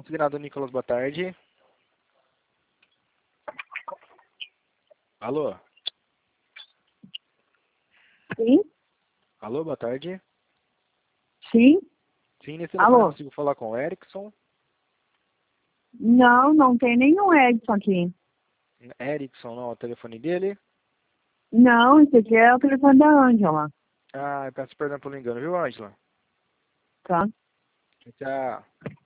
Considerado Nicolas, boa tarde. Alô? Sim? Alô, boa tarde. Sim? Sim, nesse telefone eu Alô? consigo falar com o Erickson. Não, não tem nenhum Edson aqui. Erickson, não, é o telefone dele. Não, esse aqui é o telefone da Ângela, Ah, eu peço perdão pelo engano, viu, Ângela? tá? Tchau.